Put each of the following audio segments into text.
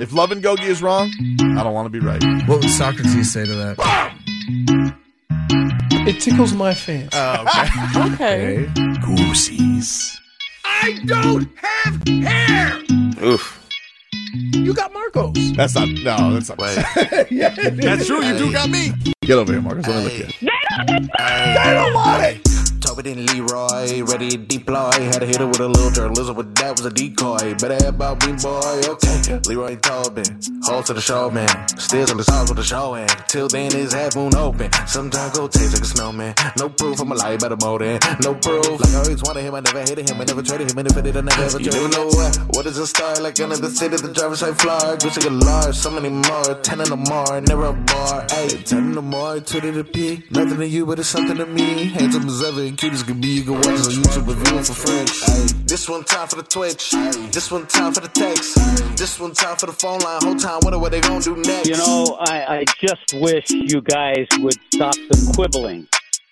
If Love and Gogi is wrong, I don't want to be right. What would Socrates say to that? It tickles my fancy. Oh, Okay. Goosies. I don't have hair! Oof. You got Marcos. That's not right. That's true. You do got me. Get over here, Marcus. Let me look at you. I don't want it! Toby and Leroy, ready to deploy. Had to hit it with a little journalism, but that was a decoy. Better have about me, boy. Okay. Leroy Tobin, hold to the show, man. Still on the stars with the show, and till then it's half moon open. Sometimes go taste like a snowman. No proof, I'm a lie about a motor. No proof. Like I always wanted him, I never hated him, I never traded him, and if I did, I never ever traded him. You never know what is a star, like another city, the driver's side fly. Gucci got large, so many more. 10 in the more, never a bar. Ay, 10 in the more, 2 to the P. Nothing to you, but it's something to me. Handsome as ever, and cute as can be. You can watch us on YouTube and view it for free. Ay, this one time for the Twitch. This one time for the text. This one time for the phone line. Whole time, wonder what they gonna do next. You know, I just wish you guys would stop the quibbling.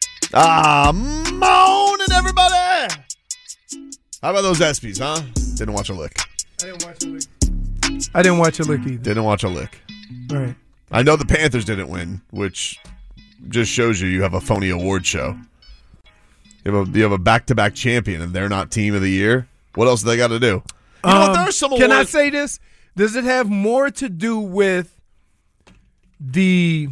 Moaning, everybody. How about those ESPYs, huh? Didn't watch a lick. I didn't watch a lick. I didn't watch a lick either. Didn't watch a lick. Right. I know the Panthers didn't win, which just shows you have a phony award show. You have a back-to-back champion, and they're not team of the year. What else do they got to do? You know what, there are some can I awards- say this? Does it have more to do with the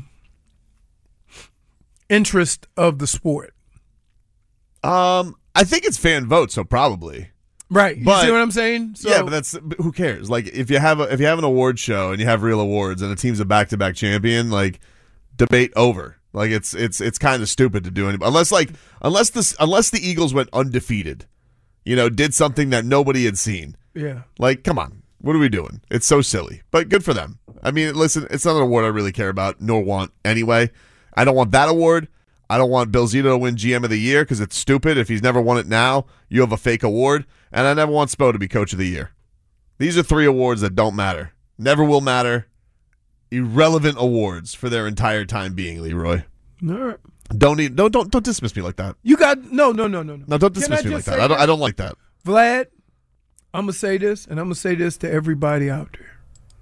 interest of the sport? I think it's fan vote, so probably. Right. You But- see what I'm saying? So, Yeah, but who cares? Like if you have an award show and you have real awards and a team's a back-to-back champion, like debate over. Like it's kind of stupid to do unless the Eagles went undefeated, did something that nobody had seen. yeah. Like, come on, what are we doing? It's so silly, but good for them. I mean, listen, it's not an award I really care about nor want anyway. I don't want that award. I don't want Bill Zito to win GM of the year because it's stupid. If he's never won it now, you have a fake award. And I never want Spo to be Coach of the Year. These are 3 awards that don't matter. Never will matter. Irrelevant awards for their entire time being, Leroy. All right. Don't dismiss me like that. You got no. No, don't dismiss me like that. I don't like that. Vlad, I'm gonna say this, and I'm gonna say this to everybody out there.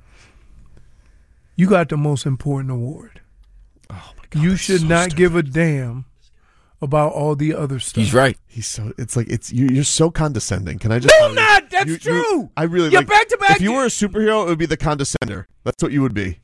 You got the most important award. Oh my God. You should not give a damn about all the other stuff. He's right. You're so condescending. Can I just? No, tell you? not. That's true. I really. You're like, back to back. If you were a superhero, it would be the condescender. That's what you would be.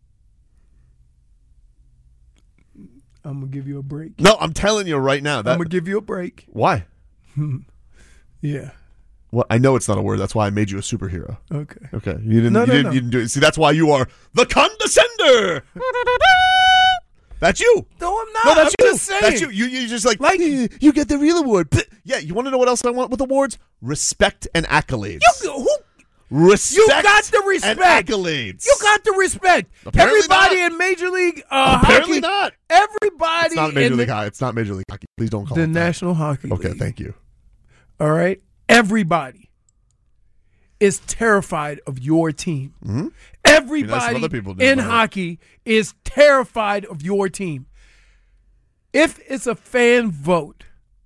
I'm gonna give you a break. No, I'm telling you right now. I'm gonna give you a break. Why? Yeah. Well, I know it's not a word. That's why I made you a superhero. Okay. Okay. You didn't. No, you no, didn't. no. You didn't do it. See, that's why you are the condescender. That's you. No, I'm not. No, that's I'm you. just saying. That's you. You just like you get the real award. Yeah. You want to know what else I want with awards? Respect and accolades. Respect. You got the respect. And accolades. You got the respect. Apparently Everybody not. in Major League Apparently Hockey. not. Everybody It's not Major in League Hockey. It's not Major League Hockey. Please don't call the it that. National Hockey Okay, League. thank you. All right? Everybody is terrified of your team. Mm-hmm. Everybody other people do, in but- hockey is terrified of your team. If it's a fan vote,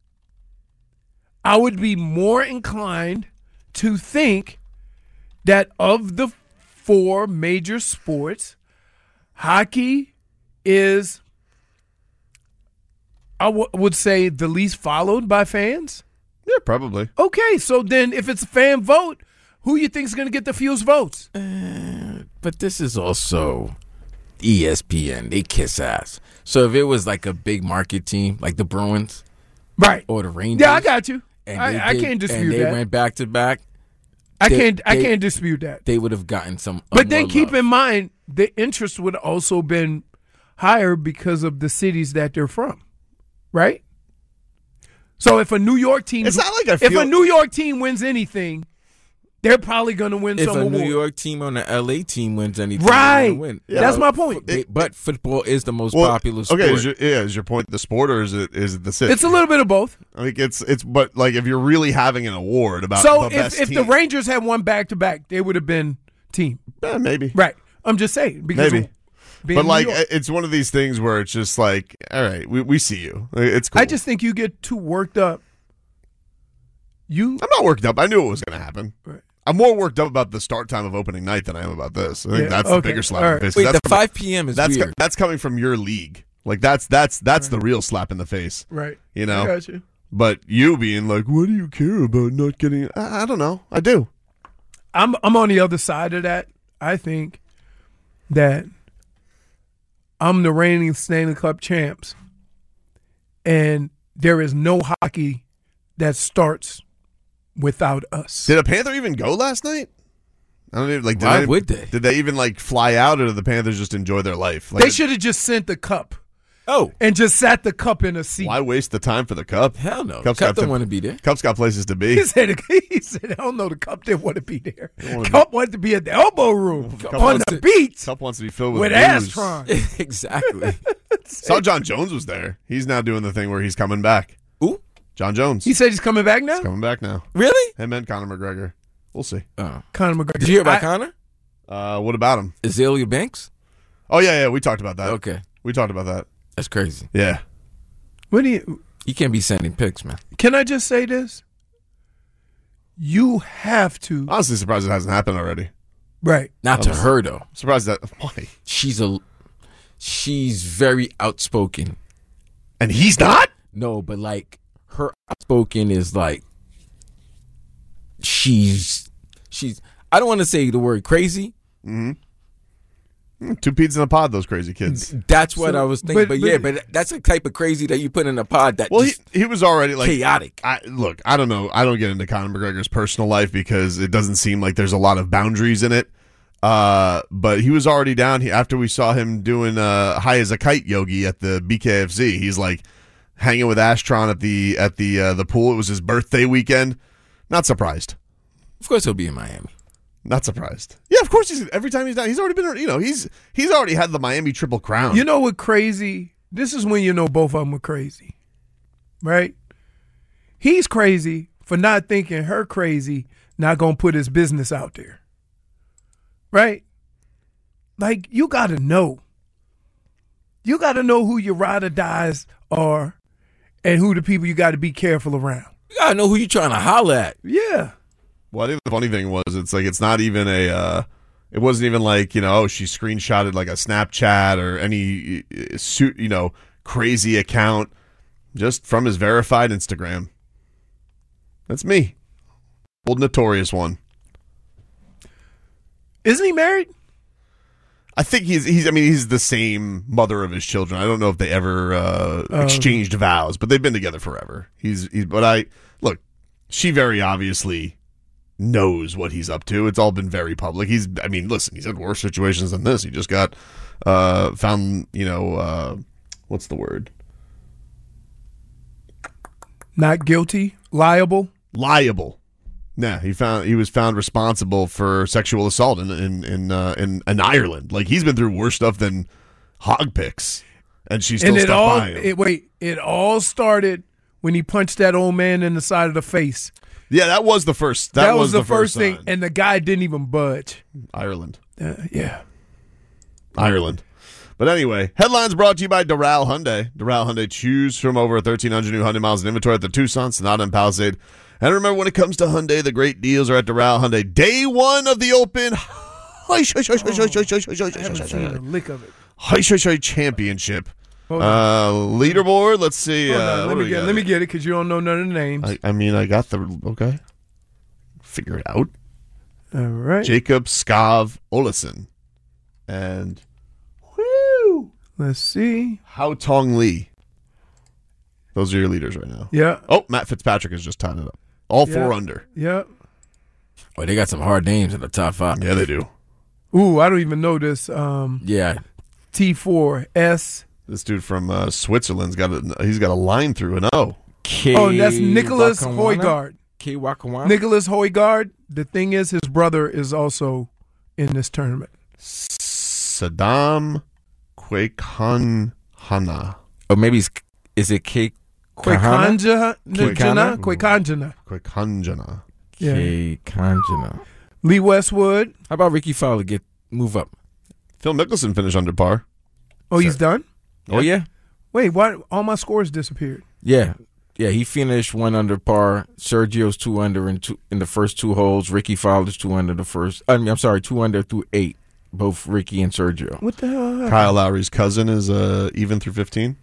I would be more inclined to think that of the 4 major sports, hockey is, I would say, the least followed by fans. Yeah, probably. Okay, so then if it's a fan vote, who you think is going to get the fewest votes? But this is also ESPN. They kiss ass. So if it was like a big market team, like the Bruins, Right. or the Rangers, Yeah, I got you. and I can't dispute and they that. went back to back, I they- can't dispute that. they would have gotten some. But then more keep love. in mind, the interest would also been higher because of the cities that they're from, right? So if a New York team, It's not like I if feel- a New York team wins anything, they're probably going to win If some a award. New York team or an LA team wins anything, Right. they're gonna win. That's my point. But football is the most popular sport. Okay, is your point the sport or is it the city? It's a little bit of both. Like but like if you're really having an award about So the best if team, the Rangers had won back to back, they would have been team. maybe Right. I'm just saying because maybe. being But New like York. it's one of these things where it's just like, all right, we see you. It's cool. I just think you get too worked up. I'm not worked up. I knew it was going to happen. Right. I'm more worked up about the start time of opening night than I am about this. I think that's the bigger slap in the face. Wait, That's the 5 p.m. is weird. That's coming from your league. Like that's the real slap in the face. Right. You know. I got you. But you being like, what do you care about not getting? I don't know. I do. I'm on the other side of that. I think that I'm the reigning Stanley Cup champs, and there is no hockey that starts without us. Did a Panther even go last night? I don't even like. Why would they? Did they even like fly out, or did the Panthers just enjoy their life? Like, They should have just sent the cup. Oh, and just sat the cup in a seat. Why waste the time for the cup? hell no. Cup's Cup got don't want to be there. Cup's got places to be. He said, I don't know, the cup didn't want to be there. Cup wanted to be at the elbow room on the beach Cup wants to be filled with booze. Astron. Exactly. Saw John Jones was there. He's now doing the thing where he's coming back. Ooh, John Jones. He said he's coming back now? He's coming back now. really? Him and Conor McGregor. We'll see. Oh. Conor McGregor. Did you hear about Connor? What about him? Azalea Banks? Oh yeah, we talked about that. Okay. We talked about that. That's crazy. Yeah. What do you? You can't be sending pics, man. Can I just say this? You have to. Honestly, surprised it hasn't happened already. Right. Not to her, though. Surprised that why? She's very outspoken. And he's not? No, but like her outspoken is like she's I don't want to say the word crazy. Two peas in a pod, those crazy kids. That's what I was thinking. But that's a type of crazy that you put in a pod that Well, just he was already like chaotic. Look, I don't know. I don't get into Conor McGregor's personal life because it doesn't seem like there's a lot of boundaries in it. But he was already down after we saw him doing high as a kite yogi at the BKFC. He's like hanging with Astron at the pool. It was his birthday weekend. Not surprised. Of course, he'll be in Miami. Not surprised. Yeah, of course. Every time he's down, he's already been. He's already had the Miami Triple Crown. You know what crazy? This is when you know both of them are crazy, right? He's crazy for not thinking her crazy, not gonna put his business out there, right? Like you gotta know. You gotta know who your ride or dies are, and who the people you got to be careful around. You gotta know who you trying to holler at. Yeah. Well, I think the funny thing was, it's not even it wasn't even like, she screenshotted like a Snapchat or any crazy account, just from his verified Instagram. That's me. Old notorious one. Isn't he married? I think he's the same mother of his children. I don't know if they ever exchanged vows, but they've been together forever. Look, she very obviously knows what he's up to. It's all been very public. He's had worse situations than this. He just got found, what's the word? Not guilty, liable. Yeah, he was found responsible for sexual assault in Ireland. Like he's been through worse stuff than hog picks, and she's still stuck by him. It all started when he punched that old man in the side of the face. Yeah, that was the first. That was the first sign. thing, and the guy didn't even budge. Ireland. Yeah. Ireland. But anyway, headlines brought to you by Doral Hyundai. Doral Hyundai, choose from over 1,300 new Hyundai miles in inventory at the Tucson, Sonata, and Palisade. And remember, when it comes to Hyundai, the great deals are at Doral Hyundai. Day one of the Open Championship. Leaderboard. Let's see. Let me get it because you don't know none of the names. I got the okay. Figure it out. All right. Jacob Skav Olesen and let's see. Hao Tong Lee. Those are your leaders right now. Yeah. Oh, Matt Fitzpatrick has just tied it up. All four under. Yeah. Oh, they got some hard names in the top 5. Yeah, they do. Ooh, I don't even know this. Yeah. T4S. This dude from Switzerland's got a line through an O. That's Nicholas Højgaard. K. Wakawana? Nicholas Højgaard. The thing is, his brother is also in this tournament. Saddam Quaykhanjana. Or maybe is it K. Quaykhanjana? Yeah. K. Kanjana. Lee Westwood. How about Ricky Fowler move up? Phil Mickelson finished under par. Oh, he's done? Oh, yeah? Wait, why all my scores disappeared? Yeah. Yeah, he finished 1 under par. Sergio's 2 under in the first 2 holes. Ricky Fowler's 2 under the first. I'm sorry, 2 under through 8. Both Ricky and Sergio. What the hell happened? Kyle Lowry's cousin is even through 15.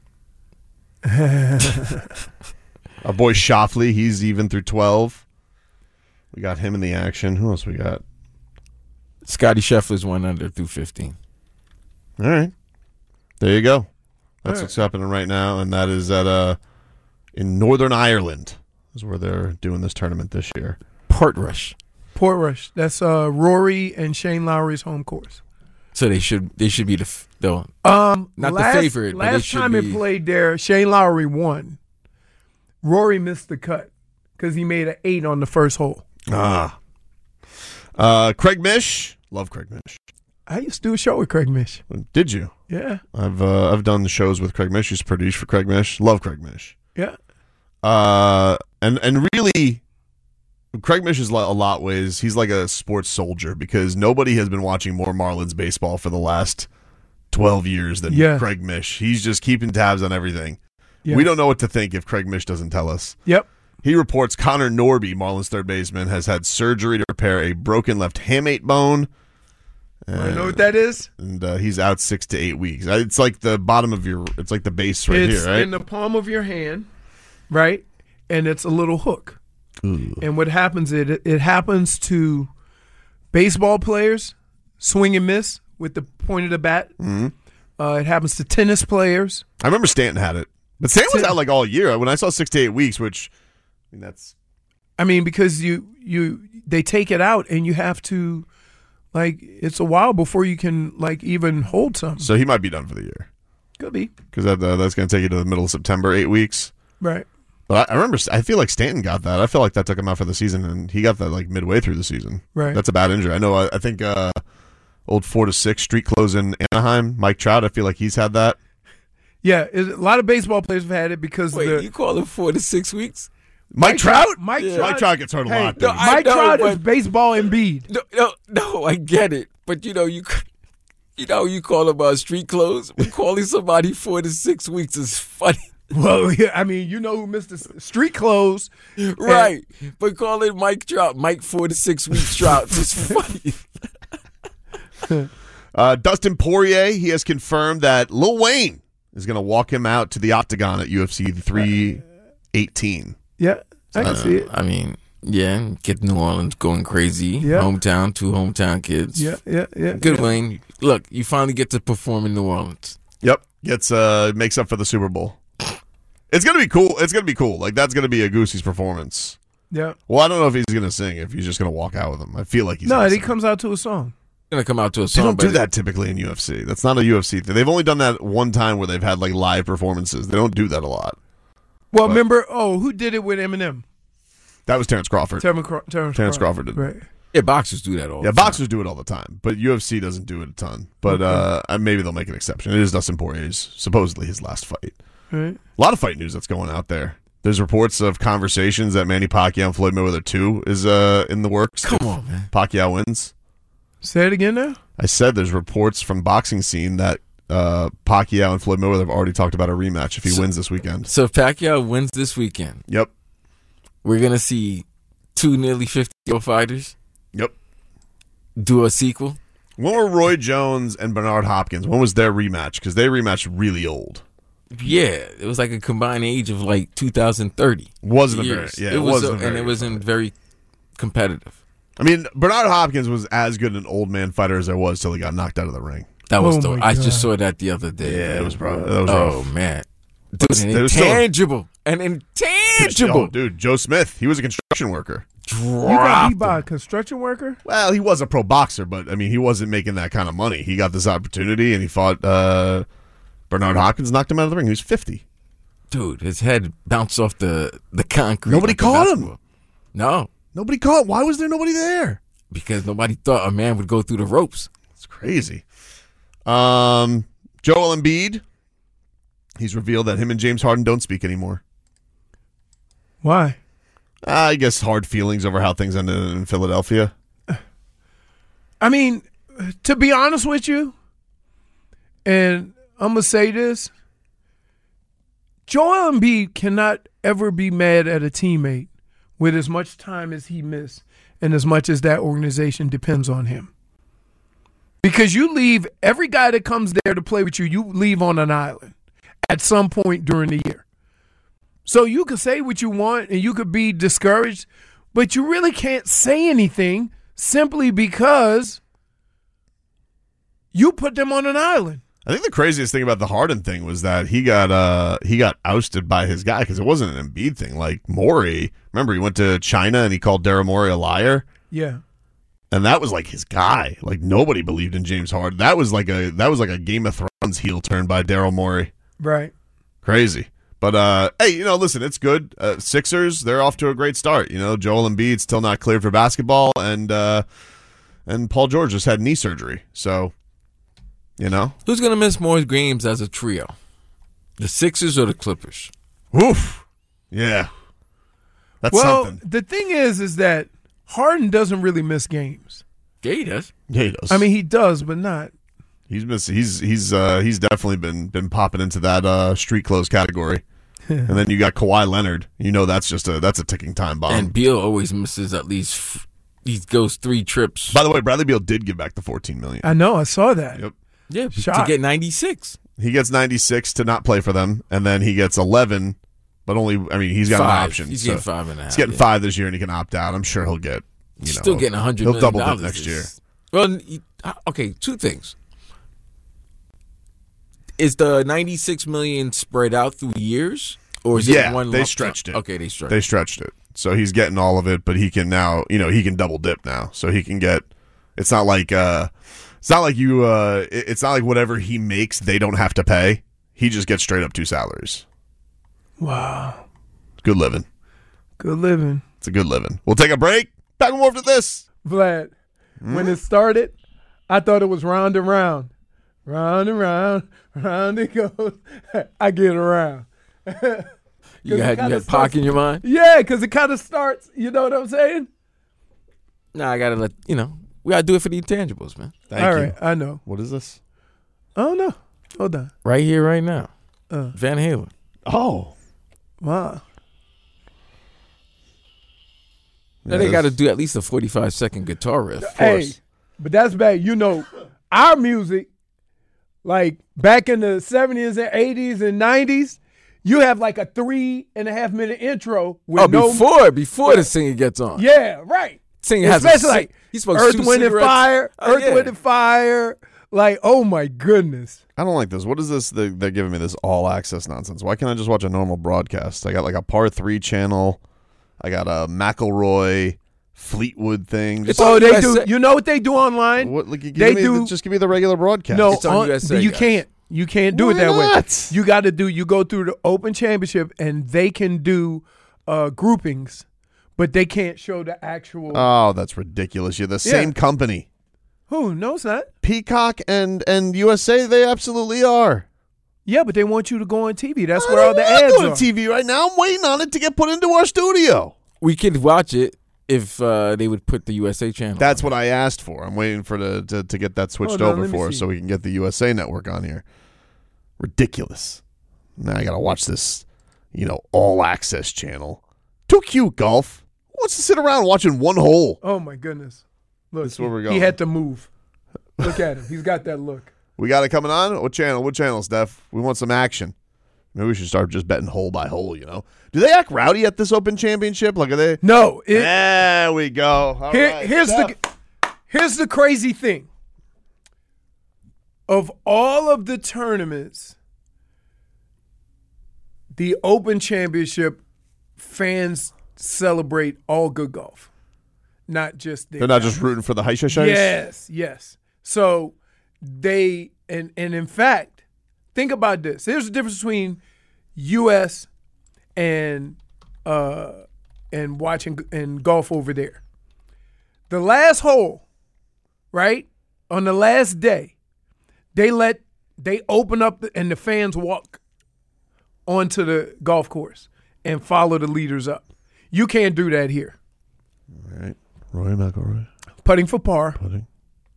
Our boy Shoffley, he's even through 12. We got him in the action. Who else we got? Scotty Scheffler's 1 under through 15. All right. There you go. That's what's happening right now, and that is at in Northern Ireland is where they're doing this tournament this year. Portrush. Portrush. That's Rory and Shane Lowry's home course. So they should be the not the favorite. But they Last should time be. it played there, Shane Lowry won. Rory missed the cut because he made an 8 on the first hole. Craig Mish. Love Craig Mish. I used to do a show with Craig Mish. Did you? Yeah. I've done the shows with Craig Mish. Used to produce for Craig Mish. Love Craig Mish. Yeah. And really, Craig Mish is a lot ways. He's like a sports soldier because nobody has been watching more Marlins baseball for the last 12 years than Craig Mish. He's just keeping tabs on everything. Yeah. We don't know what to think if Craig Mish doesn't tell us. Yep. He reports Connor Norby, Marlins third baseman, has had surgery to repair a broken left hamate bone. I know what that is. And he's out 6 to 8 weeks. It's like the bottom of it's like the base here, right? It's in the palm of your hand, right? And it's a little hook. Ooh. And what happens, it happens to baseball players, swing and miss with the point of the bat. Mm-hmm. It happens to tennis players. I remember Stanton had it. But Stanton was out like all year. When I saw 6 to 8 weeks, which, I mean, that's... I mean, because they take it out and you have to, like, it's a while before you can, like, even hold something. So he might be done for the year. Could be. Because that's going to take you to the middle of September, 8 weeks. Right. But I remember, I feel like Stanton got that. I feel like that took him out for the season, and he got that like midway through the season. Right. That's a bad injury. I know. I think old 4 to 6 street clothes in Anaheim, Mike Trout. I feel like he's had that. Yeah, a lot of baseball players have had it because you call it 4 to 6 weeks? Mike Trout? Mike Trout gets hurt a lot. No, Mike Trout is baseball Embiid. No, I get it. But you call about street clothes, but calling somebody 4 to 6 weeks is funny. Well, yeah, I mean, you know who missed the street clothes. Right. But calling Mike Trout, Mike 4 to 6 weeks Trout is funny. Dustin Poirier, he has confirmed that Lil Wayne is going to walk him out to the octagon at UFC 318. Yeah, I can see it. I mean, yeah, get New Orleans going crazy. Yeah. Hometown, 2 hometown kids. Yeah. Good, Wayne. Look, you finally get to perform in New Orleans. Yep. Makes up for the Super Bowl. It's going to be cool. It's going to be cool. Like, that's going to be a Goosey's performance. Yeah. Well, I don't know if he's going to sing, if he's just going to walk out with him. I feel like he's No, gonna he sing. comes out to a song. Going to come out to a They song. don't do that typically in UFC. That's not a UFC thing. They've only done that one time where they've had like live performances. They don't do that a lot. Well, remember, who did it with Eminem? That was Terrence Crawford. Terrence Crawford did. Right. Yeah, boxers do that all the time. Boxers do it all the time, but UFC doesn't do it a ton. But maybe they'll make an exception. It is Dustin Poirier's, supposedly his last fight. Right. A lot of fight news that's going out there. There's reports of conversations that Manny Pacquiao and Floyd Mayweather 2 is in the works. Come on, man. Pacquiao wins. Say it again now? I said there's reports from boxing scene that Pacquiao and Floyd Mayweather have already talked about a rematch if he wins this weekend. So if Pacquiao wins this weekend, Yep. we're going to see 2 nearly 50-year-old fighters Yep. do a sequel. When were Roy Jones and Bernard Hopkins? When was their rematch? Because they rematched really old. Yeah, it was like a combined age of like 2030. Wasn't years. a very, yeah, it wasn't a and very it wasn't very competitive. I mean, Bernard Hopkins was as good an old man fighter as there was till he got knocked out of the ring. That was Oh dope. my I God. just saw that the other day. Yeah, man. it was rough. That was Oh rough. man, dude, an There was still- intangible, an intangible. Oh, dude, Joe Smith, he was a construction worker. You got beat Dropped by a him. construction worker? Well, he was a pro boxer, but I mean, he wasn't making that kind of money. He got this opportunity, and he fought Bernard Hopkins, knocked him out of the ring. He was 50. Dude, his head bounced off the concrete. Nobody like a caught him. basketball. No, Nobody caught. Why was there nobody there? because nobody thought a man would go through the ropes. It's crazy. Joel Embiid, he's revealed that him and James Harden don't speak anymore. Why? I guess hard feelings over how things ended in Philadelphia. I mean, to be honest with you, and I'm going to say this, Joel Embiid cannot ever be mad at a teammate with as much time as he missed and as much as that organization depends on him. Because you leave every guy that comes there to play with you, you leave on an island at some point during the year. So you can say what you want and you could be discouraged, but you really can't say anything simply because you put them on an island. I think the craziest thing about the Harden thing was that he got ousted by his guy because it wasn't an Embiid thing. Like Morey, remember he went to China and he called Daryl Morey a liar? Yeah. And that was like his guy. Like nobody believed in James Harden. That was like a Game of Thrones heel turn by Daryl Morey. Right. Crazy. But hey, listen, it's good. Sixers, they're off to a great start. Joel Embiid's still not cleared for basketball, and Paul George just had knee surgery. So, who's gonna miss more games as a trio? The Sixers or the Clippers? Oof. Yeah. That's something. The thing is that Harden doesn't really miss games. Yeah, he does. Yeah, he does. I mean, he does, but not. He's definitely been popping into that street clothes category. And then you got Kawhi Leonard. That's a ticking time bomb. And Beal always misses at least he goes 3 trips. By the way, Bradley Beal did give back the $14 million. I know, I saw that. Yep. Yeah, Shocked. to get 96. He gets 96 to not play for them, and then he gets 11, but he's got 5. an option. He's so getting 5.5. He's getting 5 this year, and he can opt out. I'm sure he'll get. Still getting $100 million. He'll double dip next year. Well, okay, 2 things. Is the $96 million spread out through years, or is it one? They stretched it. Okay, they stretched. They stretched it, so he's getting all of it, but he can now. He can double dip now, so he can get. It's not like it's not like whatever he makes they don't have to pay. He just gets straight up 2 salaries. Wow, good living. Good living. It's a good living. We'll take a break. Back and forth to this. Vlad, when it started, I thought it was round and round. Round and round, round it goes. I get around. You had Pac in your mind? Yeah, because it kind of starts, you know what I'm saying? Nah, I got to we got to do it for the intangibles, man. Thank you. All right, I know. What is this? I don't know. Hold on. Right here, right now. Van Halen. Oh. Wow. Now they got to do at least a 45-second guitar riff. Hey, but that's bad. Our music, like back in the 70s and 80s and 90s, you have like a 3.5 minute intro with before the singer gets on. Yeah, right. Singer has especially like Earth, Wind, and Fire. Wind, and Fire. Like, oh my goodness. I don't like this. What is this? They're giving me this all access nonsense. Why can't I just watch a normal broadcast? I got like a Par 3 channel. I got a McElroy Fleetwood thing. They do. You know what they do online? Just give me the regular broadcast. No, it's on USA, you guys. can't. You can't do it that not? way. You got to do. You go through the Open Championship, and they can do groupings, but they can't show the actual. Oh, that's ridiculous. You're the same company. Who? No, it's not. Peacock and USA, they absolutely are. Yeah, but they want you to go on TV. That's where all the ads I'm are. on TV right now. I'm waiting on it to get put into our studio. We could watch it if they would put the USA channel. That's what I asked for. I'm waiting for to get that switched over for us so we can get the USA network on here. Ridiculous. Now I got to watch this, all access channel. Too cute, golf. Who wants to sit around watching one hole? Oh my goodness! Look, This is where we're going. He had to move. Look at him. He's got that look. We got it coming on? What channel? What channel, Steph? We want some action. Maybe we should start just betting hole by hole, Do they act rowdy at this Open Championship? Like, are they? No. There we go. All right, Here's the crazy thing. Of all of the tournaments, the Open Championship fans celebrate all good golf, not just They're not just rooting for the Heisha. Yes. So they and in fact, think about this. There's a difference between U.S. and watching and golf over there. The last hole, right on the last day, they open up and the fans walk onto the golf course and follow the leaders up. You can't do that here. All right, Rory McIlroy putting for par. Putting.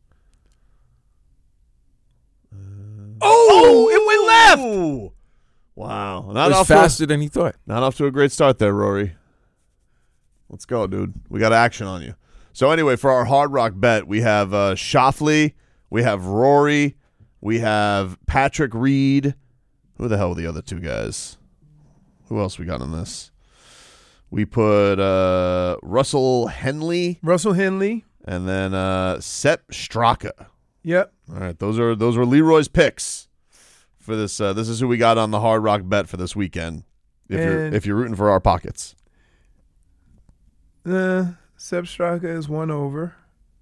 It went left. Wow. It Not was off, faster than he thought. not off to a great start there, Rory. Let's go, dude. We got action on you. So anyway, for our Hard Rock bet, we have Schauffele, we have Rory, we have Patrick Reed. Who the hell were the other two guys? Who else we got in this? We put Russell Henley and then Sepp Straka. Yep. All right, those are Leroy's picks for this. This is who we got on the Hard Rock bet for this weekend. If you're rooting for our pockets, Sepp Straka is 1 over.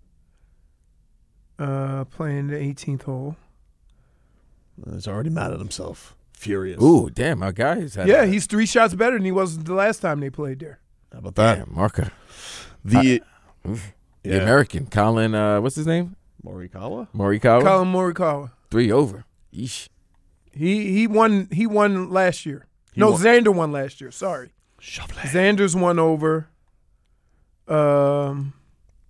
Playing the 18th hole. he's already mad at himself, furious. Ooh, damn, our guys had Yeah, he's 3 shots better than he was the last time they played there. How about that? damn, Marker. The The American, Colin, what's his name? Morikawa. Morikawa? Colin Morikawa. 3 over. Yeesh. He won last year. won. Xander won last year. Sorry. Xander's 1 over. I'm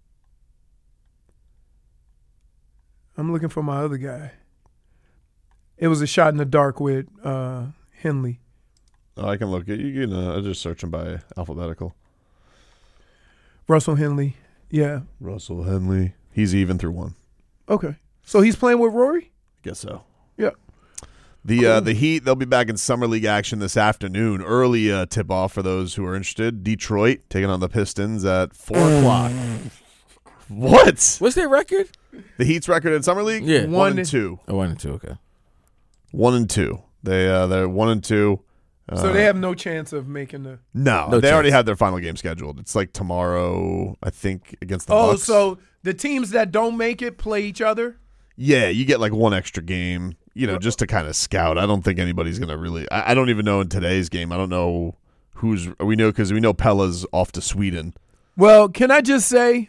looking for my other guy. It was a shot in the dark with Henley. Oh, I can look at you. Can I'll just search them by alphabetical. Russell Henley. Yeah. Russell Henley. He's even through 1. Okay. So he's playing with Rory? Guess so. Yeah. The Heat, they'll be back in Summer League action this afternoon. Early tip-off for those who are interested. Detroit taking on the Pistons at 4 o'clock. What? What's their record? The Heat's record in Summer League? Yeah. 1-2. Oh, 1 and 2, okay. 1-2. They're 1-2. So they have no chance of making the. No, No they already chance. have their final game scheduled. It's like tomorrow, I think, against the Oh, Bucks. so the teams that don't make it play each other? Yeah, you get like one extra game, just to kind of scout. I don't think anybody's going to really – I don't even know in today's game. I don't know who's – we know because we know Pella's off to Sweden. Well, can I just say,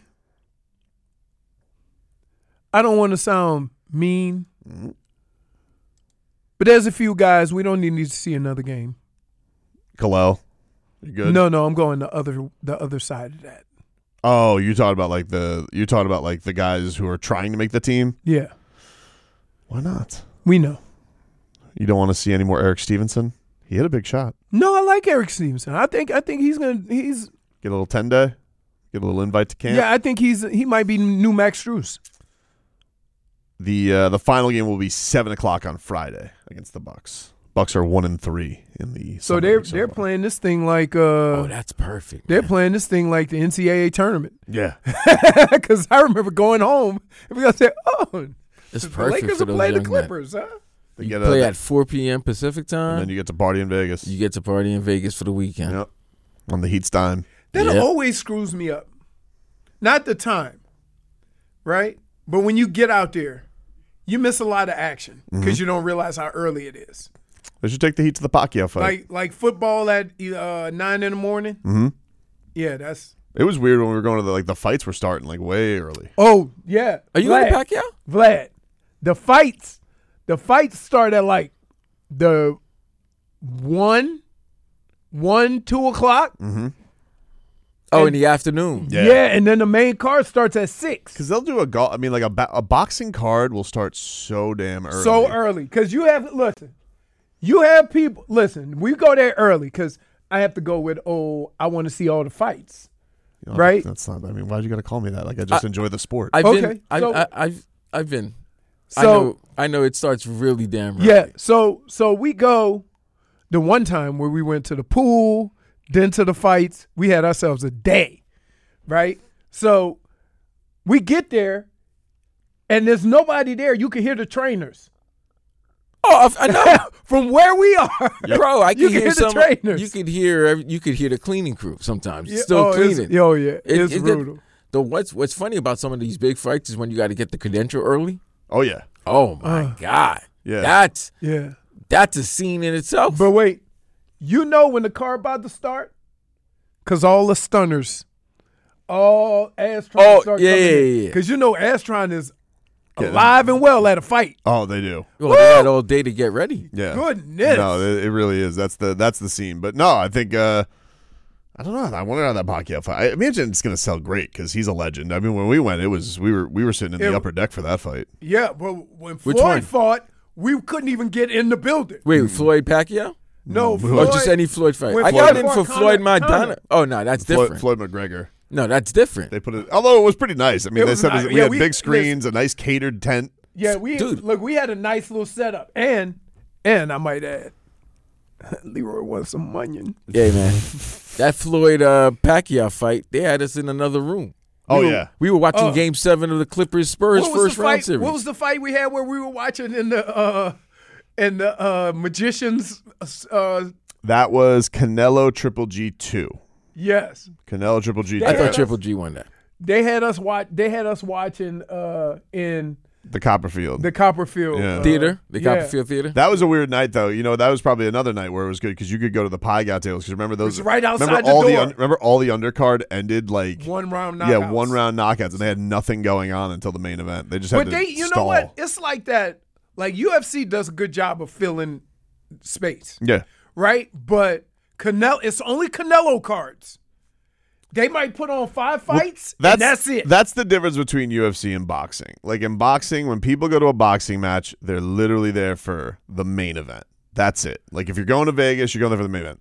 I don't want to sound mean, but there's a few guys we don't need to see another game. Kalel, you good? No, I'm going the other side of that. Oh, you're talking about like the guys who are trying to make the team? Yeah, Why not? we know. You don't want to see any more Eric Stevenson? He hit a big shot. No, I like Eric Stevenson. I think he's Get a little 10-day? Get a little invite to camp? yeah. I think he might be new Max Strus. The final game will be 7 o'clock on Friday against the Bucks. Bucks are 1-3 in the So Summer League they're far. playing this thing like Oh, that's perfect. they're man. playing this thing like the NCAA tournament. Yeah. Because I remember going home and we got to say, oh, It's the perfect Lakers for will those play the young men. Clippers, huh? They You get play at 4 p.m. Pacific and time. then you get to party in Vegas. You get to party in Vegas for the weekend. Yep. On the Heat's dime. That Yep. always screws me up. Not the time, right? But when you get out there, you miss a lot of action because you don't realize how early it is. They should take the Heat to the Pacquiao fight. Like football at 9 in the morning. Mm-hmm. Yeah, that's. It was weird when we were going to the fights were starting like way early. Oh yeah. Are you Vlad, going to Pacquiao? Vlad, the fights start at like the 1, 2 o'clock. Mm-hmm. Oh, in the afternoon. Yeah, and then the main card starts at 6. Because they'll do a boxing card will start so damn early. So early. Because you have people, listen, we go there early because I have to go with, I want to see all the fights. right? That's not. I mean, why'd you got to call me that? Like I just enjoy the sport. I've Okay, been. so- I've been. So I know it starts really damn early. yeah, so we go the one time where we went to the pool, then to the fights. We had ourselves a day, right? So we get there, and there's nobody there. You can hear the trainers Oh, I know, from where we are. bro. I You can can hear hear the some. trainers. You could hear. You could hear the cleaning crew sometimes. Yeah, Still it's- cleaning. Oh yeah, it's It- brutal. What's funny about some of these big fights is when you got to get the credential early. Oh yeah, Oh my God. Yeah. That's a scene in itself. But wait, you know when the car about to start? Because all the stunners, all Astron start yeah, coming yeah, in. yeah. Because you know Astron is alive and well at a fight. oh they do. Well, they got all day to get ready. Yeah, Goodness. No, it really is. That's the scene. But no, I think I don't know. I wonder how that Pacquiao fight. I imagine it's going to sell great because he's a legend. I mean, when we went, we were sitting in the upper deck for that fight. Yeah, but when Which Floyd one? fought, we couldn't even get in the building. Wait, Floyd Pacquiao? No, Or just any Floyd fight. when I got in Floyd for fought Floyd Conor. Montana. Oh no, that's different. Floyd McGregor. No, that's different. They put it. Although it was pretty nice. I mean, It they was said nice. we Yeah, had we- big screens, a nice catered tent. Yeah, Dude. we had a nice little setup, and I might add, Leroy wants some onion. Yeah, man. That Floyd Pacquiao fight, they had us in another room. Oh, We were- yeah. we were watching Game 7 of the Clippers Spurs What was first the round fight? series. What was the fight we had where we were watching in the Magicians? That was Canelo Triple G 2. Yes, Canelo Triple G 2. I Yeah. thought Triple G won that. they had us watch. They had us watching in The Copperfield. the Copperfield Yeah. Theater, the yeah. Copperfield Theater. That was a weird night, though. You know, that was probably another night where it was good because you could go to the pie got tables. Because remember those? It's right outside remember the all door. remember all the undercard ended like one round knockouts. yeah, one round knockouts, and they had nothing going on until the main event. They just had But to they, you stall. know what? It's like that. Like UFC does a good job of filling space, Yeah, right? But Canelo, it's only Canelo cards. They might put on 5 fights, and that's it. That's the difference between UFC and boxing. Like in boxing, when people go to a boxing match, they're literally there for the main event. That's it. Like if you're going to Vegas, you're going there for the main event.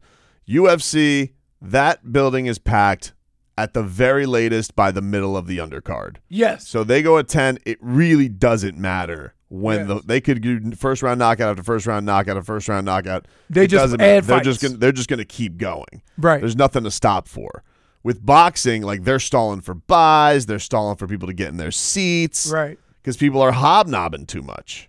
UFC, that building is packed at the very latest by the middle of the undercard. Yes. So they go at 10. It really doesn't matter when Yes. they could do first round knockout after first round knockout after first round knockout. They It just doesn't add matter. fights. They're just gonna keep going. Right. There's nothing to stop for. With boxing, like they're stalling for buys, they're stalling for people to get in their seats, Right. because people are hobnobbing too much.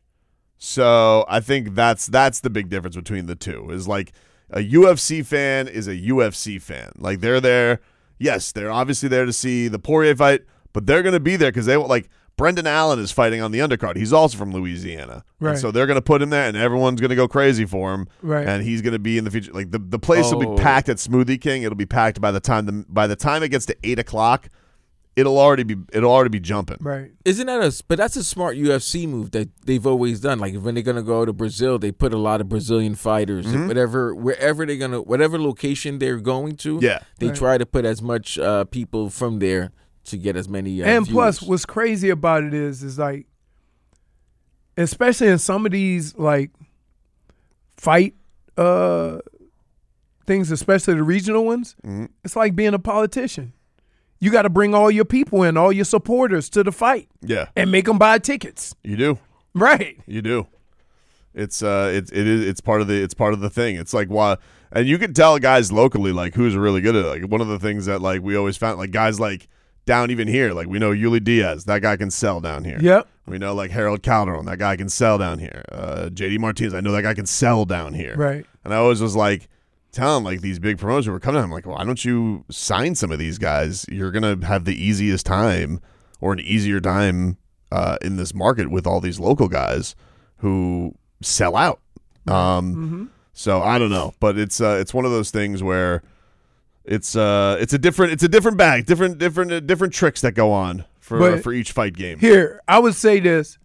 So I think that's the big difference between the two. Is like a UFC fan is a UFC fan. Like they're there. Yes, they're obviously there to see the Poirier fight, but they're going to be there because they like Brendan Allen is fighting on the undercard. He's also from Louisiana, And Right. so they're going to put him there, and everyone's going to go crazy for him. Right. And he's going to be in the future. Like the place will Oh. be packed at Smoothie King. It'll be packed by the time it gets to 8:00. It'll already be jumping. Right. Isn't that but that's a smart UFC move that they've always done. Like when they're gonna go to Brazil, they put a lot of Brazilian fighters, whatever location they're going to. Yeah. they Right. try to put as much people from there to get as many. And viewers. plus, what's crazy about it is like, especially in some of these like fight things, especially the regional ones, it's like being a politician. You got to bring all your people in, all your supporters to the fight, Yeah, and make them buy tickets. you do. Right. You do. It's part of the thing. It's like why, and you can tell guys locally like who's really good at it. Like one of the things that like we always found like guys like down even here like we know Yuli Diaz, that guy can sell down here. Yep. We know like Harold Calderon, that guy can sell down here. JD Martinez, I know that guy can sell down here. Right. And I always was like telling like these big promoters who were coming. I'm like, why don't you sign some of these guys? You're gonna have the easiest time or an easier time in this market with all these local guys who sell out. So I don't know, but it's one of those things where it's a different bag, different tricks that go on for each fight game. Here, I would say this.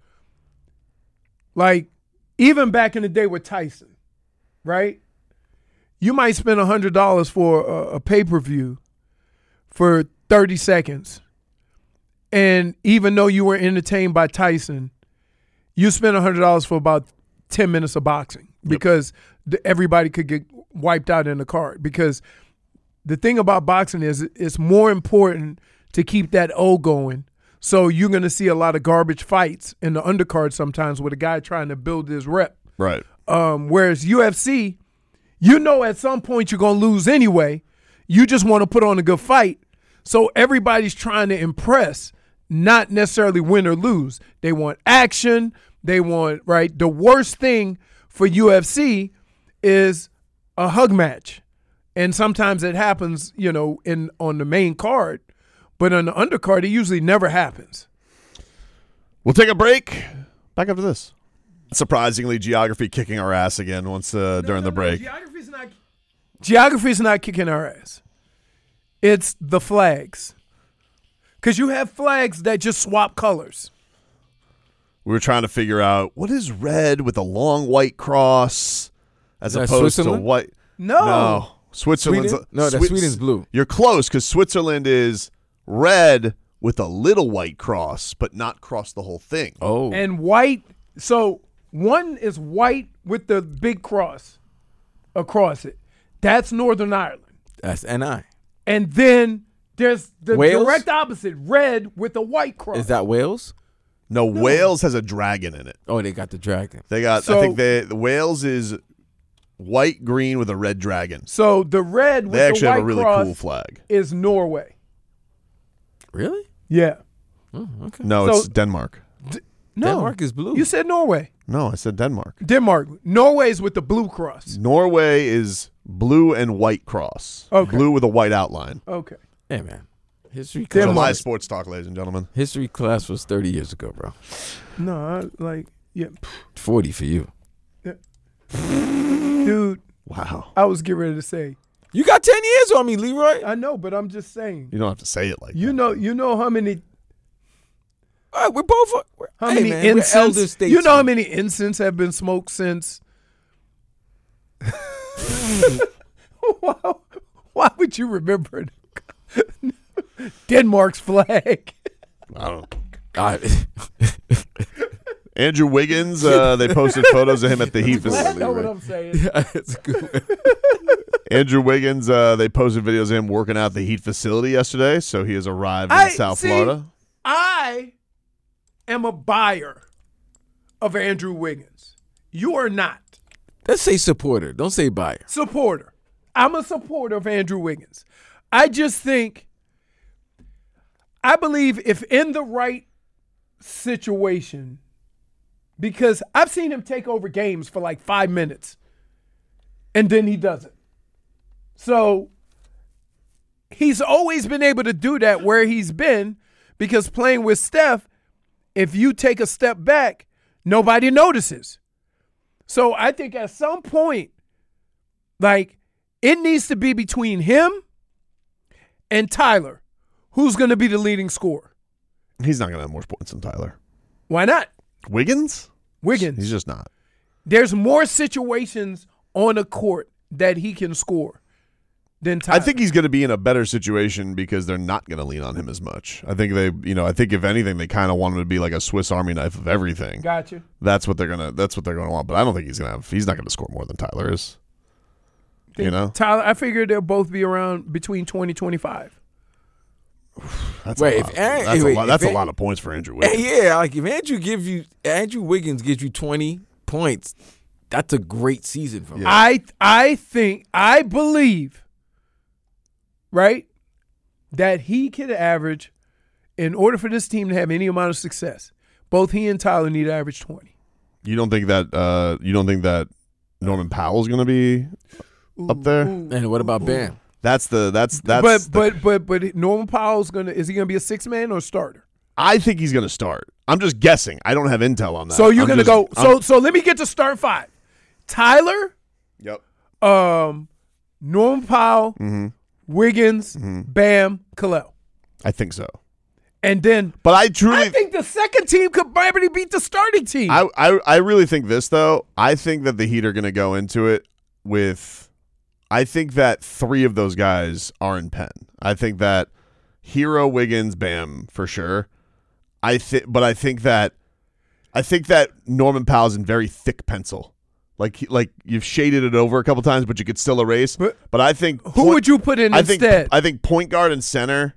Like, even back in the day with Tyson, right? You might spend $100 for a pay-per-view for 30 seconds. And even though you were entertained by Tyson, you spent $100 for about 10 minutes of boxing because everybody could get wiped out in the card. Because the thing about boxing is it's more important to keep that O going. So you're going to see a lot of garbage fights in the undercard sometimes with a guy trying to build his rep. Right. Whereas UFC, you know at some point you're going to lose anyway. You just want to put on a good fight. So everybody's trying to impress, not necessarily win or lose. They want action. They want, right? The worst thing for UFC is a hug match. And sometimes it happens, on the main card. But on the undercard, it usually never happens. We'll take a break. Back after this. Surprisingly, geography kicking our ass again once during the break. Geography's not kicking our ass. It's the flags. Because you have flags that just swap colors. We were trying to figure out what is red with a long white cross as Is that opposed to Switzerland? white. No. Switzerland's Sweden? No, that's Sweden's blue. You're close because Switzerland is red with a little white cross, but not across the whole thing. Oh, And white. So one is white with the big cross. across it. That's Northern Ireland. That's NI. And then there's the Wales? direct opposite, red with a white cross. Is that Wales? No, Wales has a dragon in it. Oh, they got the dragon. They got. So- I think the Wales is white green with a red dragon. So the red with They the actually white have a really cross cool flag. is Norway. Really? Yeah. Okay. No, So- it's Denmark. No. Denmark is blue. You said Norway. No, I said Denmark. Denmark. Norway's with the blue cross. Norway is blue and white cross. Okay. Blue with a white outline. Okay. Hey, man. History Denmark. July class, sports talk, ladies and gentlemen. history class was 30 years ago, bro. No, yeah. 40 for you. Dude, Wow. I was getting ready to say, You got 10 years on me, Leroy. I know, but I'm just saying. You don't have to say it like You that. know how many All right, we're both. how hey, many man, we're elder incense statesmen. you know how many incense have been smoked since why would you remember it? Denmark's flag? I don't. I- Andrew Wiggins, they posted photos of him at the Heat I facility. know what right? I'm saying. It's a good one. Andrew Wiggins, they posted videos of him working out at the Heat facility yesterday, so he has arrived in South Florida. I am a buyer of Andrew Wiggins. You are not. Let's say supporter. Don't say buyer. Supporter. I'm a supporter of Andrew Wiggins. I believe if in the right situation, because I've seen him take over games for like 5 minutes and then he doesn't. So he's always been able to do that where he's been, because playing with Steph, if you take a step back, nobody notices. So I think at some point, like, it needs to be between him and Tyler. Who's going to be the leading scorer? He's not going to have more points than Tyler. Why not? Wiggins? Wiggins. He's just not. There's more situations on a court that he can score than Tyler. I think he's going to be in a better situation because they're not going to lean on him as much. I think I think if anything, they kind of want him to be like a Swiss Army knife of everything. Gotcha. That's what they're gonna want. But I don't think he's not going to score more than Tyler is. Tyler, I figured they'll both be around between 20 25. That's Wait, a if lot. Aaron- That's, wait, a lot. That's if a Aaron- lot of points for Andrew Wiggins. Yeah, like if Andrew Wiggins gives you 20 points, that's a great season for him. I believe, right, that he could average, in order for this team to have any amount of success, both he and Tyler need to average 20. You don't think that Norman Powell's going to be up there? And what about Bam? That's But Norman Powell's is he gonna be a 6-man or a starter? I think he's going to start. I'm just guessing. I don't have intel on that. So you're I'm gonna just- go. I'm- So let me get to start 5. Tyler, Yep. Norman Powell, Wiggins, Bam, Kalel, I think so. and then But I truly I think the second team could probably beat the starting team. I really think this, though. I think that the Heat are going to go into it with – I think that 3 of those guys are in Penn. I think that Hero, Wiggins, Bam for sure. But I think that Norman Powell's in very thick pencil. Like you've shaded it over a couple times, but you could still erase. But I think Who would you put in instead? I think point guard and center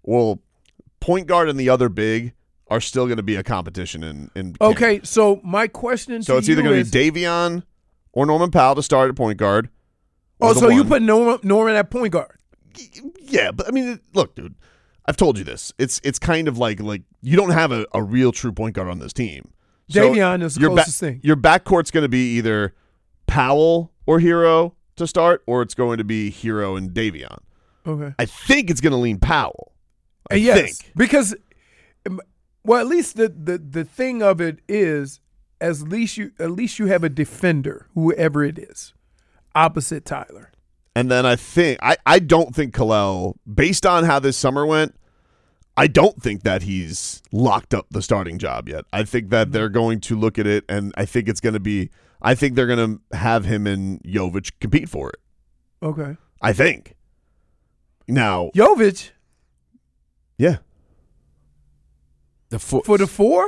point guard and the other big are still going to be a competition in Okay, so my question to So it's you either going is, to be Davion or Norman Powell to start at point guard. or oh, the so you one. put Norman at point guard. Yeah, but I mean, look, dude, I've told you this. It's kind of like you don't have a real true point guard on this team. So Davion is the your closest thing. Your backcourt's going to be either Powell or Hero to start, or it's going to be Hero and Davion. Okay. I think it's going to lean Powell. I Yes, think. because, well, at least the thing of it is, at least you have a defender, whoever it is, opposite Tyler. And then I don't think Kalel, based on how this summer went, I don't think that he's locked up the starting job yet. I think that they're going to look at it, and I think they're going to have him and Jovic compete for it. Okay. I think. Now, Jovic yeah. The four, for the 4?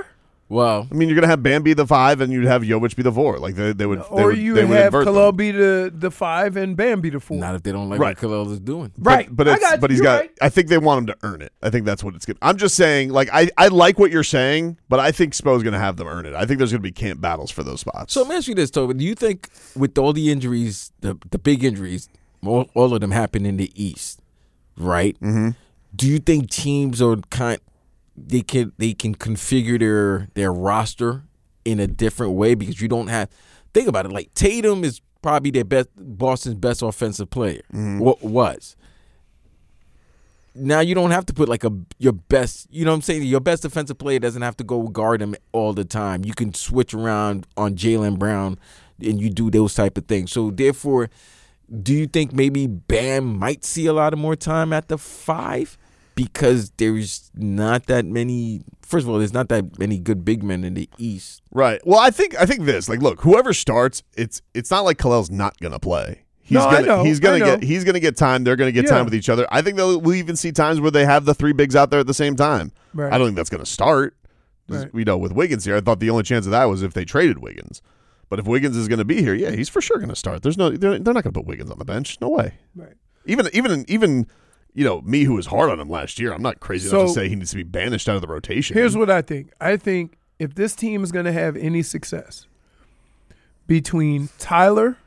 Well, I mean, you're going to have Bam be the 5 and you'd have Jovic be the 4. Like they would, Or you they would would have invert Kalel them. be the 5 and Bam be the 4. not if they don't like Right. what Kalel is doing. Right. But I got you. but he's You're got. right. I think they want him to earn it. I think that's what it's good. I'm just saying, like I like what you're saying, but I think Spo's going to have them earn it. I think there's going to be camp battles for those spots. So let me ask you this, Toby. Do you think with all the injuries, the big injuries, all of them happen in the East, right? Mm-hmm. Do you think teams are they can configure their roster in a different way because you don't have – think about it. Like Tatum is probably Boston's best offensive player. Was. Now you don't have to put like your best – you know what I'm saying? Your best defensive player doesn't have to go guard him all the time. You can switch around on Jaylen Brown and you do those type of things. So therefore, do you think maybe Bam might see a lot of more time at the 5? Because there's not that many. First of all, there's not that many good big men in the East. Right. Well, I think this. Like, look, whoever starts, it's not like Kalel's not gonna play. I know. He's gonna get time. They're gonna get time with each other. I think we'll even see times where they have the 3 bigs out there at the same time. Right. I don't think that's gonna start. Right. You know, with Wiggins here, I thought the only chance of that was if they traded Wiggins. But if Wiggins is gonna be here, yeah, he's for sure gonna start. They're not gonna put Wiggins on the bench. No way. Right. Even. You know, me who was hard on him last year, I'm not crazy enough to say he needs to be banished out of the rotation. Here's what I think. I think if this team is going to have any success between Tyler,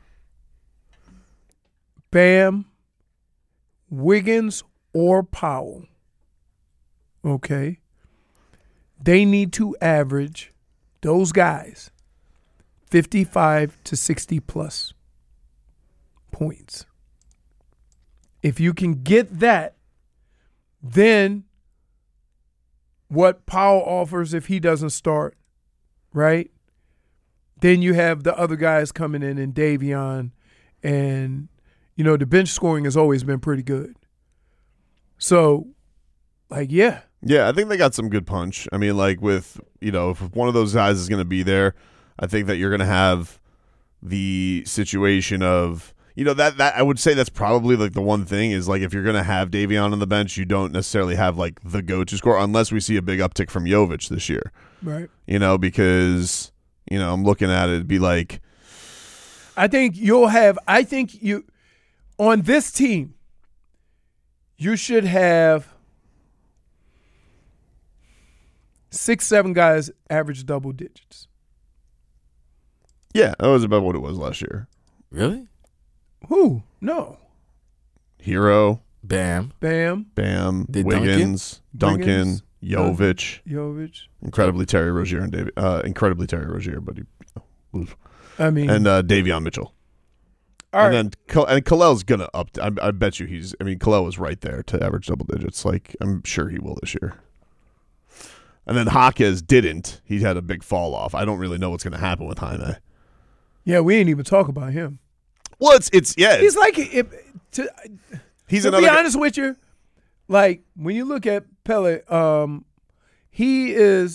Bam, Wiggins, or Powell, okay, they need to average, those guys, 55 to 60 plus points. If you can get that, then what Powell offers if he doesn't start, right? Then you have the other guys coming in and Davion, and, you know, the bench scoring has always been pretty good. So, like, yeah. Yeah, I think they got some good punch. I mean, like with, you know, if one of those guys is going to be there, I think that you're going to have the situation of, you know, that I would say that's probably like the one thing is like if you're going to have Davion on the bench, you don't necessarily have like the go-to scorer unless we see a big uptick from Jovic this year. Right. You know, because, you know, I'm looking at it, it'd be like. I think on this team, you should have 6-7 guys average double digits. Yeah, that was about what it was last year. Really? Who? No. Hero, Bam. Wiggins, Wiggins, Duncan, Jovic. Incredibly Terry Rozier and but he. I mean, and Davion Mitchell. all right. And then Kalel's gonna up. I bet you Kalel was right there to average double digits. Like I'm sure he will this year. And then Jaquez didn't. He had a big fall off. I don't really know what's gonna happen with Jaime. Yeah, we ain't even talk about him. Well, it's He's like to he's be another. honest with you, like when you look at Pele, he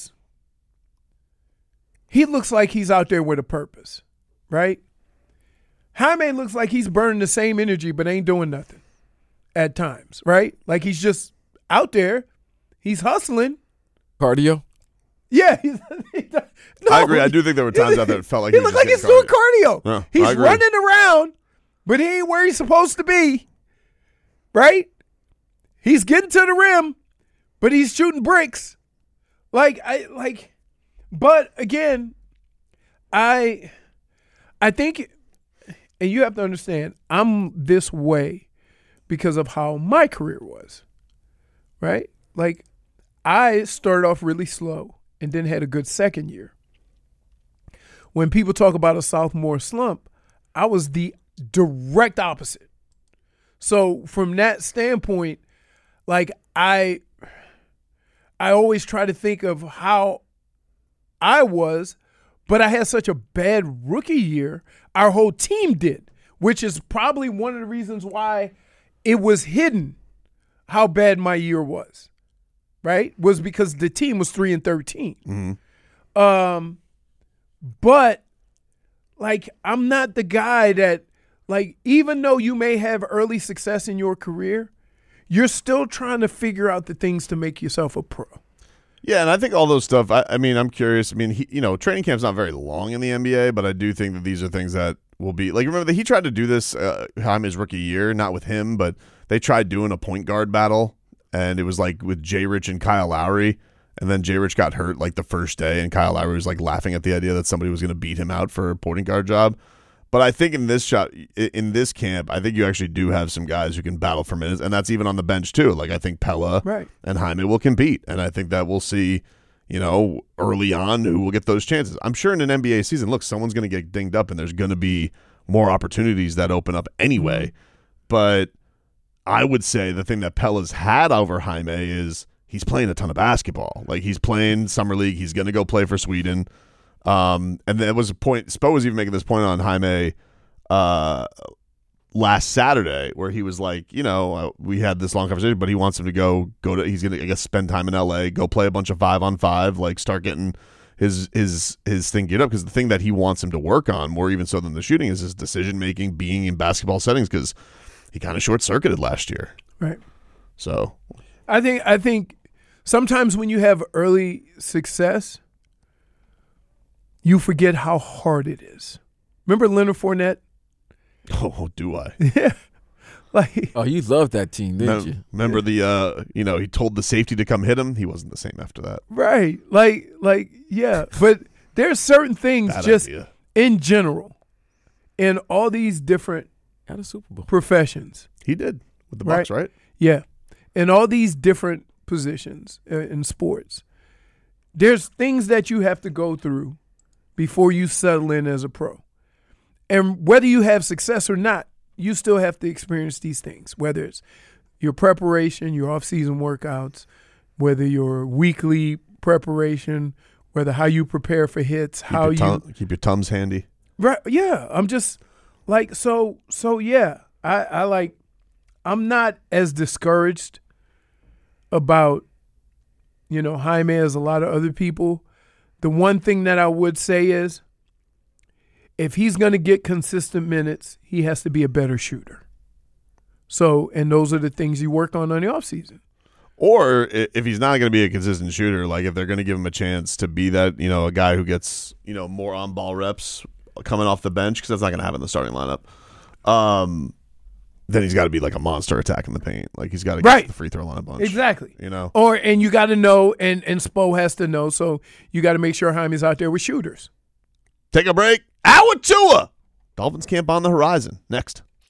looks like he's out there with a purpose, right? Jaime looks like he's burning the same energy but ain't doing nothing at times, right? Like he's just out there, he's hustling. Cardio? Yeah, no, I agree. I do think there were times out there that felt like he was looked like just he's doing cardio. Yeah, I He's agree. running around, but he ain't where he's supposed to be. Right? He's getting to the rim, but he's shooting bricks. But again, I think, and you have to understand, I'm this way because of how my career was. Right? Like, I started off really slow and then had a good second year. When people talk about a sophomore slump, I was the direct opposite. So from that standpoint, like I always try to think of how I was, but I had such a bad rookie year. Our whole team did, which is probably one of the reasons why it was hidden how bad my year was. Right? Was because the team was 3-13. Mm-hmm. But like I'm not the guy that, like, even though you may have early success in your career, you're still trying to figure out the things to make yourself a pro. Yeah, and I think all those stuff. I mean, I'm curious. I mean, training camp's not very long in the NBA, but I do think that these are things that will be like. Remember that he tried to do this his rookie year, not with him, but they tried doing a point guard battle, and it was like with Jay Rich and Kyle Lowry, and then Jay Rich got hurt like the first day, and Kyle Lowry was like laughing at the idea that somebody was going to beat him out for a point guard job. But I think in this camp, I think you actually do have some guys who can battle for minutes, and that's even on the bench too. Like I think Pella and Jaime will compete, and I think that we'll see, early on who will get those chances. I'm sure in an NBA season, look, someone's going to get dinged up, and there's going to be more opportunities that open up anyway. But I would say the thing that Pella's had over Jaime is he's playing a ton of basketball. Like he's playing summer league, he's going to go play for Sweden. And there was a point, Spo was even making this point on Jaime last Saturday where he was like, we had this long conversation, but he wants him to go to, he's going to, I guess, spend time in LA, go play a bunch of 5-on-5, like start getting his thing get up. Because the thing that he wants him to work on more even so than the shooting is his decision making, being in basketball settings, because he kind of short circuited last year. Right. So I think sometimes when you have early success, you forget how hard it is. Remember Leonard Fournette? Oh, do I? Yeah. Oh, you loved that team, didn't you? Remember he told the safety to come hit him. He wasn't the same after that. Right. Yeah. But there's certain things in general, in all these different Got a Super Bowl professions. He did with the Bucks, right? Yeah. In all these different positions in sports, there's things that you have to go through before you settle in as a pro. And whether you have success or not, you still have to experience these things, whether it's your preparation, your off-season workouts, whether your weekly preparation, whether how you prepare for hits, keep your Tums handy. Right, yeah. I'm just like, so yeah, I'm not as discouraged about, Jaime as a lot of other people. The one thing that I would say is if he's going to get consistent minutes, he has to be a better shooter. So, and those are the things you work on the offseason. Or if he's not going to be a consistent shooter, like if they're going to give him a chance to be that, a guy who gets, more on-ball reps coming off the bench, because that's not going to happen in the starting lineup, then he's got to be like a monster attacking the paint. Like he's got to get the free throw line a bunch. Exactly. And you got to know, and Spo has to know, so you got to make sure Jaime's out there with shooters. Take a break. Awa Tua! Dolphins camp on the horizon. Next.